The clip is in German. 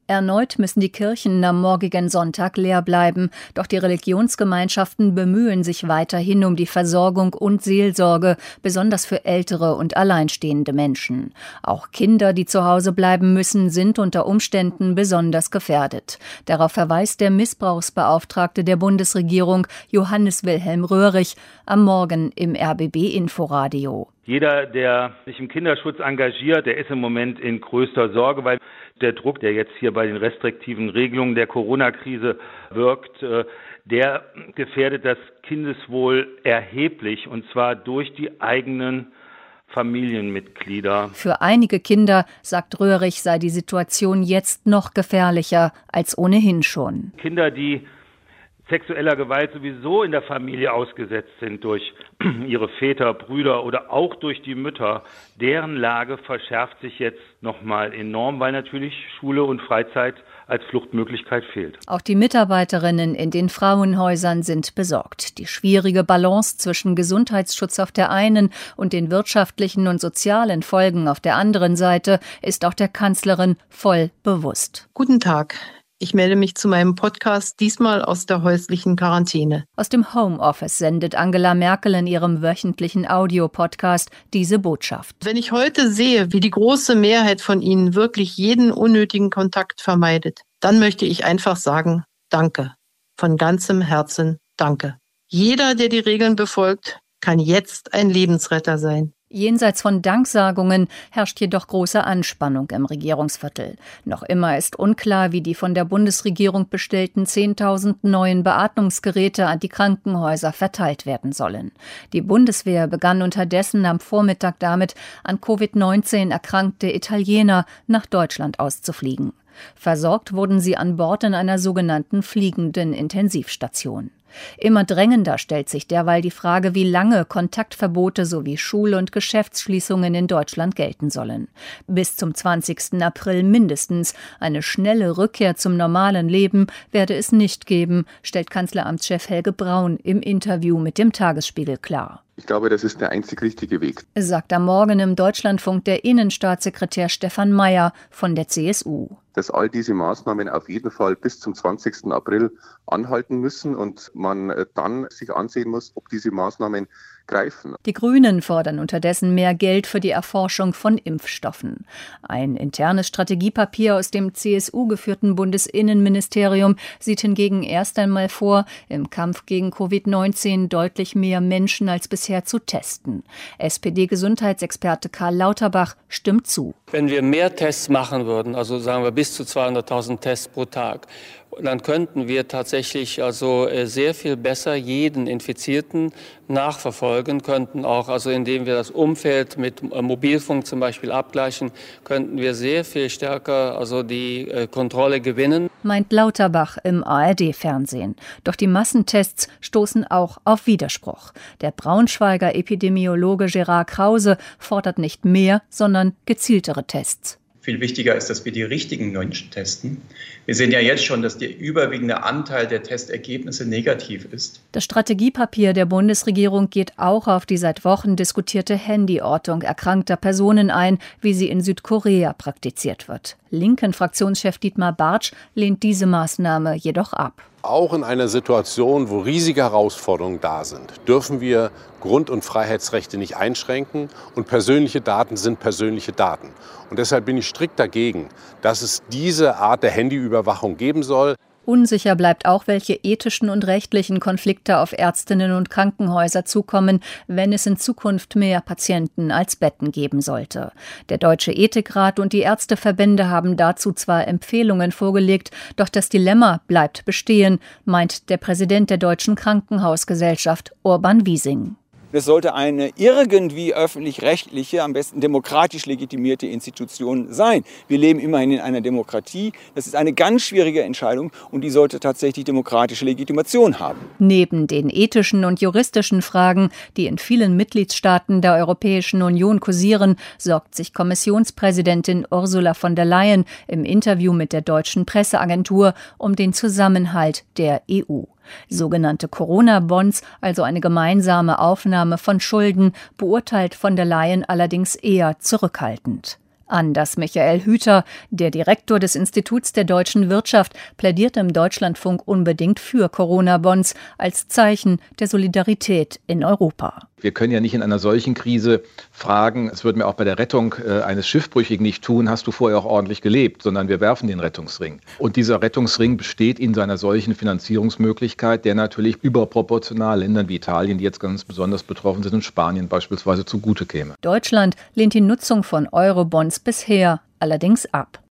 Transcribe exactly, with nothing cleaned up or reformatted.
Erneut müssen die Kirchen am morgigen Sonntag leer bleiben. Doch die Religionsgemeinschaften bemühen sich weiterhin um die Versorgung und Seelsorge, besonders für ältere und alleinstehende Menschen. Auch Kinder, die zu Hause bleiben müssen, sind unter Umständen besonders gefährdet. Darauf verweist der Missbrauchsbeauftragte der Bundesregierung, Johannes Wilhelm Röhrig, am Morgen im R B B-Inforadio. Jeder, der sich im Kinderschutz engagiert, der ist im Moment in größter Sorge, weil der Druck, der jetzt hier bei den restriktiven Regelungen der Corona-Krise wirkt, der gefährdet das Kindeswohl erheblich, und zwar durch die eigenen Familienmitglieder. Für einige Kinder, sagt Röhrig, sei die Situation jetzt noch gefährlicher als ohnehin schon. Kinder, die sexueller Gewalt sowieso in der Familie ausgesetzt sind durch ihre Väter, Brüder oder auch durch die Mütter, deren Lage verschärft sich jetzt nochmal enorm, weil natürlich Schule und Freizeit als Fluchtmöglichkeit fehlt. Auch die Mitarbeiterinnen in den Frauenhäusern sind besorgt. Die schwierige Balance zwischen Gesundheitsschutz auf der einen und den wirtschaftlichen und sozialen Folgen auf der anderen Seite ist auch der Kanzlerin voll bewusst. Guten Tag. Ich melde mich zu meinem Podcast, diesmal aus der häuslichen Quarantäne. Aus dem Homeoffice sendet Angela Merkel in ihrem wöchentlichen Audiopodcast diese Botschaft. Wenn ich heute sehe, wie die große Mehrheit von Ihnen wirklich jeden unnötigen Kontakt vermeidet, dann möchte ich einfach sagen, danke. Von ganzem Herzen danke. Jeder, der die Regeln befolgt, kann jetzt ein Lebensretter sein. Jenseits von Danksagungen herrscht jedoch große Anspannung im Regierungsviertel. Noch immer ist unklar, wie die von der Bundesregierung bestellten zehntausend neuen Beatmungsgeräte an die Krankenhäuser verteilt werden sollen. Die Bundeswehr begann unterdessen am Vormittag damit, an Covid neunzehn erkrankte Italiener nach Deutschland auszufliegen. Versorgt wurden sie an Bord in einer sogenannten fliegenden Intensivstation. Immer drängender stellt sich derweil die Frage, wie lange Kontaktverbote sowie Schul- und Geschäftsschließungen in Deutschland gelten sollen. Bis zum zwanzigsten April mindestens. Eine schnelle Rückkehr zum normalen Leben werde es nicht geben, stellt Kanzleramtschef Helge Braun im Interview mit dem Tagesspiegel klar. Ich glaube, das ist der einzig richtige Weg, sagt am Morgen im Deutschlandfunk der Innenstaatssekretär Stefan Mayer von der C S U. Dass all diese Maßnahmen auf jeden Fall bis zum zwanzigsten April anhalten müssen und man dann sich ansehen muss, ob diese Maßnahmen greifen. Die Grünen fordern unterdessen mehr Geld für die Erforschung von Impfstoffen. Ein internes Strategiepapier aus dem C S U-geführten Bundesinnenministerium sieht hingegen erst einmal vor, im Kampf gegen Covid neunzehn deutlich mehr Menschen als bisher zu testen. S P D-Gesundheitsexperte Karl Lauterbach stimmt zu. Wenn wir mehr Tests machen würden, also sagen wir bis zu zweihunderttausend Tests pro Tag, dann könnten wir tatsächlich also sehr viel besser jeden Infizierten nachverfolgen, könnten auch, also indem wir das Umfeld mit Mobilfunk zum Beispiel abgleichen, könnten wir sehr viel stärker also die Kontrolle gewinnen. Meint Lauterbach im A R D-Fernsehen. Doch die Massentests stoßen auch auf Widerspruch. Der Braunschweiger Epidemiologe Gerard Krause fordert nicht mehr, sondern gezieltere Tests. Viel wichtiger ist, dass wir die richtigen Menschen testen. Wir sehen ja jetzt schon, dass der überwiegende Anteil der Testergebnisse negativ ist. Das Strategiepapier der Bundesregierung geht auch auf die seit Wochen diskutierte Handyortung erkrankter Personen ein, wie sie in Südkorea praktiziert wird. Linken-Fraktionschef Dietmar Bartsch lehnt diese Maßnahme jedoch ab. Auch in einer Situation, wo riesige Herausforderungen da sind, dürfen wir Grund- und Freiheitsrechte nicht einschränken, und persönliche Daten sind persönliche Daten. Und deshalb bin ich strikt dagegen, dass es diese Art der Handyüberwachung geben soll. Unsicher bleibt auch, welche ethischen und rechtlichen Konflikte auf Ärztinnen und Krankenhäuser zukommen, wenn es in Zukunft mehr Patienten als Betten geben sollte. Der Deutsche Ethikrat und die Ärzteverbände haben dazu zwar Empfehlungen vorgelegt, doch das Dilemma bleibt bestehen, meint der Präsident der Deutschen Krankenhausgesellschaft, Urban Wiesing. Es sollte eine irgendwie öffentlich-rechtliche, am besten demokratisch legitimierte Institution sein. Wir leben immerhin in einer Demokratie. Das ist eine ganz schwierige Entscheidung und die sollte tatsächlich demokratische Legitimation haben. Neben den ethischen und juristischen Fragen, die in vielen Mitgliedstaaten der Europäischen Union kursieren, sorgt sich Kommissionspräsidentin Ursula von der Leyen im Interview mit der deutschen Presseagentur um den Zusammenhalt der E U. Sogenannte Corona-Bonds, also eine gemeinsame Aufnahme von Schulden, beurteilt von der Leyen allerdings eher zurückhaltend. Anders Michael Hüter, der Direktor des Instituts der deutschen Wirtschaft, plädiert im Deutschlandfunk unbedingt für Corona-Bonds als Zeichen der Solidarität in Europa. Wir können ja nicht in einer solchen Krise fragen, es würden wir auch bei der Rettung äh, eines Schiffbrüchigen nicht tun, hast du vorher auch ordentlich gelebt, sondern wir werfen den Rettungsring. Und dieser Rettungsring besteht in seiner solchen Finanzierungsmöglichkeit, der natürlich überproportional Ländern wie Italien, die jetzt ganz besonders betroffen sind, und Spanien beispielsweise zugute käme. Deutschland lehnt die Nutzung von Eurobonds bisher allerdings ab.